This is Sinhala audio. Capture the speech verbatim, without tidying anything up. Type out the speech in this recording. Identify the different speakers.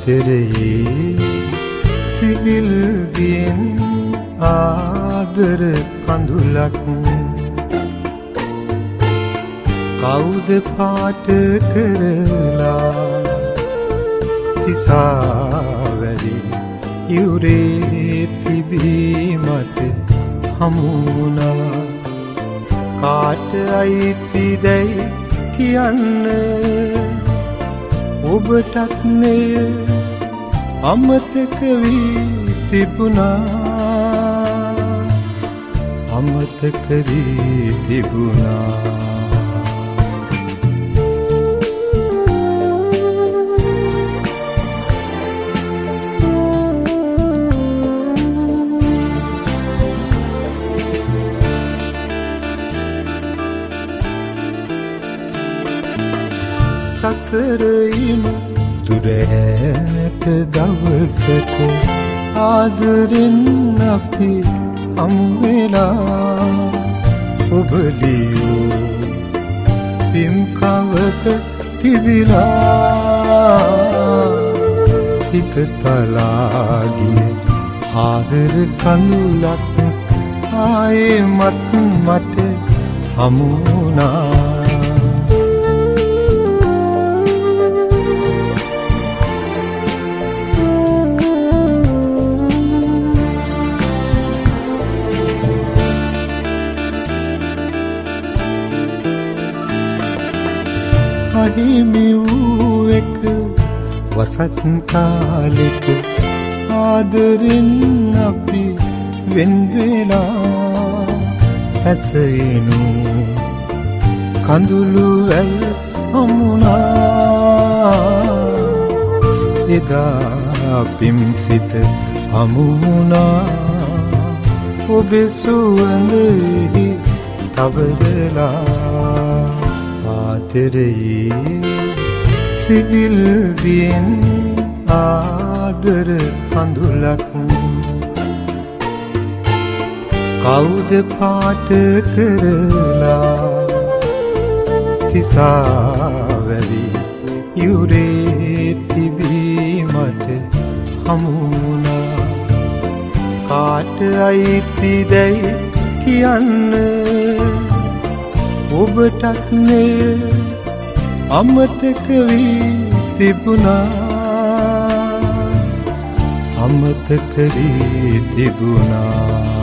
Speaker 1: ආදරයේ සිහිල් දියෙන් ආදර කඳුලක් කවුද පාට කරලා තිසාවැලි යුරේ තිබීමට හමුණා කාට අයිතිදැයි කියන්න ඔබටත් නෙය අමතක වී තිබුණා අමතක වී තිබුණා සසරයිම දුරහැත දවසක ආදරෙන් අපි හමුවෙලා ඔබ ලියූ පිම්කවක තිබිලා හිත තලාගිය ආදර කඳුලක් ආයෙමත් මට හමුණා අහිමි වූ එක වසත් කාලෙක ආදරෙන් අපි වෙන් වෙලා ඇසෙනු කඳුළු වැල් හමුණා එදා පිම්සිත හමුණා ඔබේ සුවඳෙහි තවදලා ආදරයේ සිහිල් දියෙන් ආදර කඳුලක් කවුද පාට කරලා තිසාවැලි යුරේ තිබීමට හමුණා කාට අයිතිදැයි කියන්න ඔබටත් නෙය අමතක වී තිබුණා අමතක වී තිබුණා